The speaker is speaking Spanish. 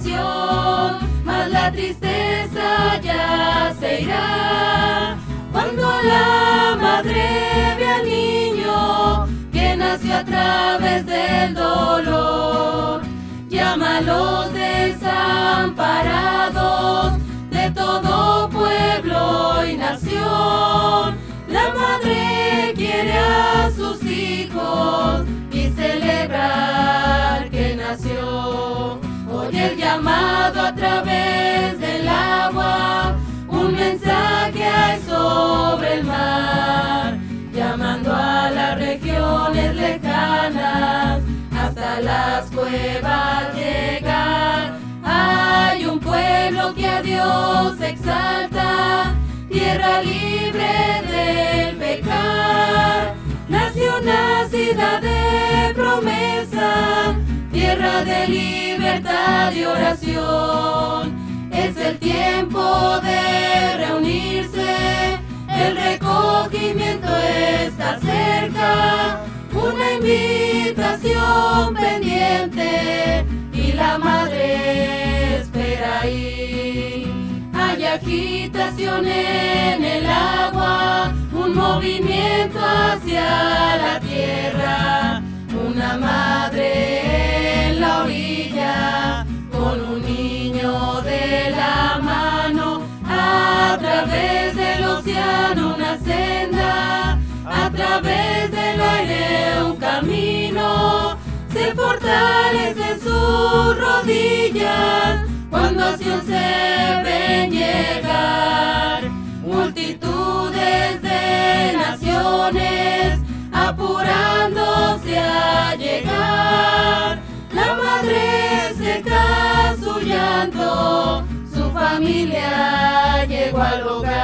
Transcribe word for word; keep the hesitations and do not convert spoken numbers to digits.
nación, mas la tristeza ya se irá. Cuando la madre ve al niño que nació a través del dolor, llama a los desamparados de todo pueblo y nación. La madre quiere a sus hijos y celebrar que nació. Oye el llamado a través del agua, un mensaje hay sobre el mar, llamando a las regiones lejanas, hasta las cuevas llegar. Hay un pueblo que a Dios exalta, tierra libre del pecar. Nació nacida de promesa, tierra de libertad y oración. Es el tiempo de reunirse, el recogimiento está cerca. Una invitación pendiente y la madre espera ahí. Hay agitación en el agua, un movimiento hacia la tierra. Una madre en la orilla, con un niño de la mano. A través del océano una senda, a través del aire un camino. Se fortalecen sus rodillas cuando hacia se ven llegar multitudes de naciones, apurándose a llegar. La madre seca su llanto, su familia llegó al hogar.